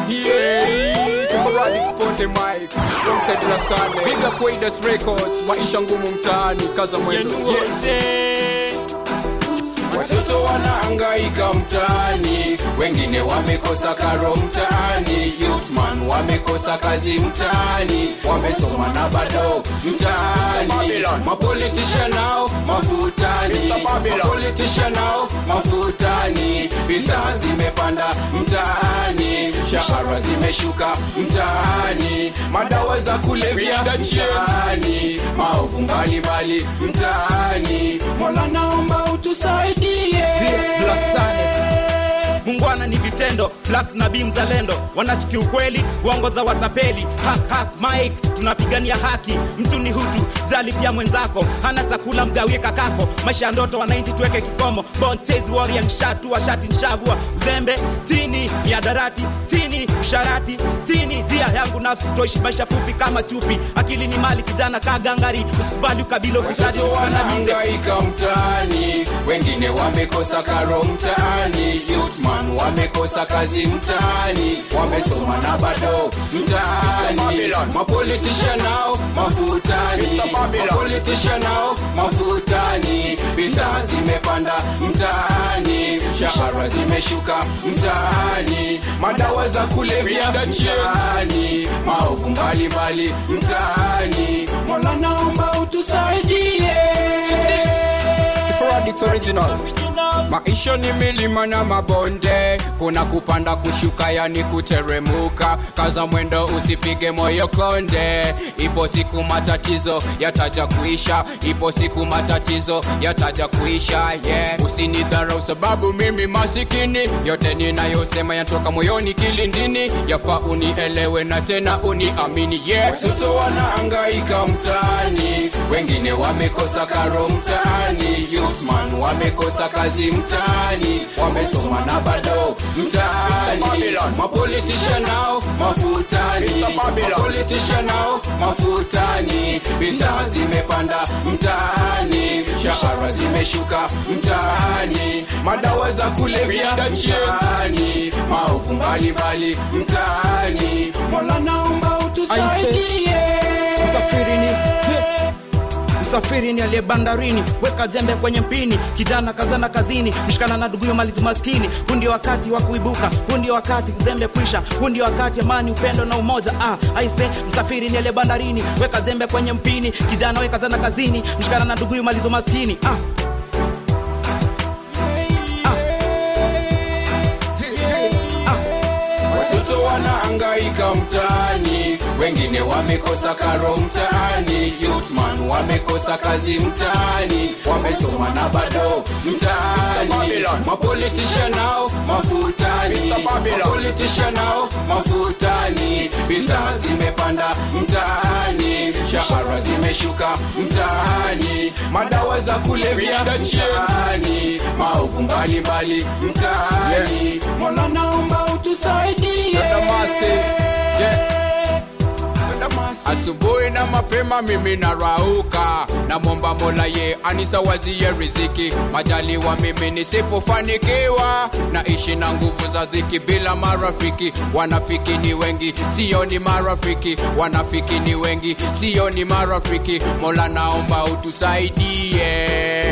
Yeah, Sporadic Sport the mic. Alongside Black Sunday. Big up Waders Records. Maisha ngumu mtaani. Kaza mwendo. Yeah. Watoto wanahangaika mtaani, wengine wamekosa karo mtaani, youthman wamekosa kazi mtaani, wamesoma na bado mtaani, mapolitisha nao mafutani, mapolitisha nao mafutani, bidhaa zimepanda mtaani, shahara zimeshuka mtaani, madawa za kulevya mtaani, maovu mbalimbali mtaani, Mola naomba utusaidie. Black Sunday. Mungwana ni vitendo, Black nabii mzalendo, wanachiki ukweli, uongoza watapeli, hak Mike, tunapigania haki, mtu ni hutu, zali pia mwenzako, hana chakula mgawie kakako, maisha ndoto wananchi tuweke kikomo, born chase warrior nshatua shati nshavua, uzembe, tini, miadarati, tini, usharati, tini, jia yangu nafsi toishi maisha fupi kama chupi, akili ni mali kijana kagangari, usikubali ukabila ufisadi wanahangaika mtaani, wengine wamekosa karo mtaani, youthman wamekosa kazi mtaani, wamesoma na bado mtaani, mapolitisha nao mafutani, mapolitisha nao mafutani, bidhaa zimepanda mtaani, shahara zimeshuka mtaani, madawa za kulevya mtaani, maovu mbalimbali mtaani, Mola naomba utusaidie. Sporadic original. Maisha ni milima na mabonde, kuna kupanda kushuka yani kuteremuka, kaza mwendo usipige moyo konde, ipo siku matatizo yataja kuisha, ipo siku matatizo yataja kuisha, yeah. Usinidharau sababu mimi masikini, yote ninayosema yanatoka moyoni kilindini, yafaa unielewe na tena uniamini, yeah. Watoto wanahangaika mtaani, wengine wamekosa karo mtaani, youthman wamekosa kazi mtaani, wamesoma na bado mtaani, mapolitisha nao mafutani, mapolitisha nao mafutani, bidhaa zimepanda mtaani, shahara zimeshuka mtaani, madawa za kulevya mtaani, maovu mbalimbali mtaani, Mola naomba utusaidie. Msafiri ni aliye bandarini, weka jembe kwenye mpini, kijana kazana kazini, mshikana na ndugu mali maskini, huu ndio wakati wa kuibuka, huu ndio wakati kuzembe kuisha, huu ndio wakati amani, upendo na umoja. Msafiri ni aliye bandarini, weka jembe kwenye mpini, kijana weka kazana kazini, mshikana na ndugu mali maskini. Watoto wanahangaika mtaani, wengine wamekosa karo mtaani, youthman wamekosa kazi mtaani, wamesoma na bado mtaani, mapolitisha nao mafutani, mapolitisha nao mafutani, bidhaa zimepanda mtaani, shahara zimeshuka mtaani, madawa za kulevya mtaani, maovu mbalimbali mtaani, Mola naomba utusaidie. Asubuhi na mapema mimi narauka, namwomba Mola ye anisawazie riziki, majaliwa mimi nisipofanikiwa, naishi na nguvu za dhiki bila marafiki, wanafiki ni wengi sio ni marafiki, wanafiki ni wengi sio ni marafiki, Mola naomba utusaidie.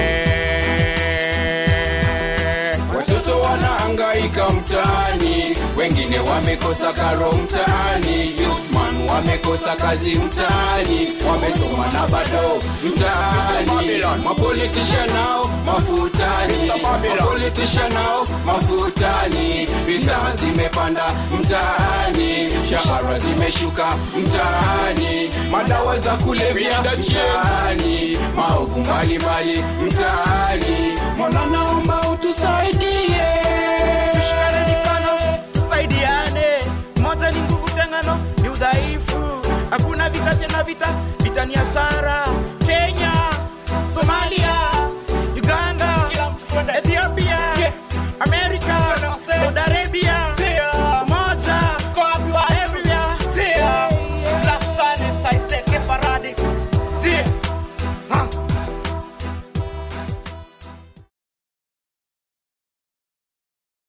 Watoto wanahangaika mtaani, wengine wamekosa karo mtaani, youthman wamekosa kazi mtaani, wamesoma na bado mtaani, mapolitisha nao mafutani, mapolitisha nao mafutani, bidhaa zimepanda mtaani, shahara zimeshuka mtaani, madawa za kulevya mtaani, maovu mbalimbali mtaani, Mola naomba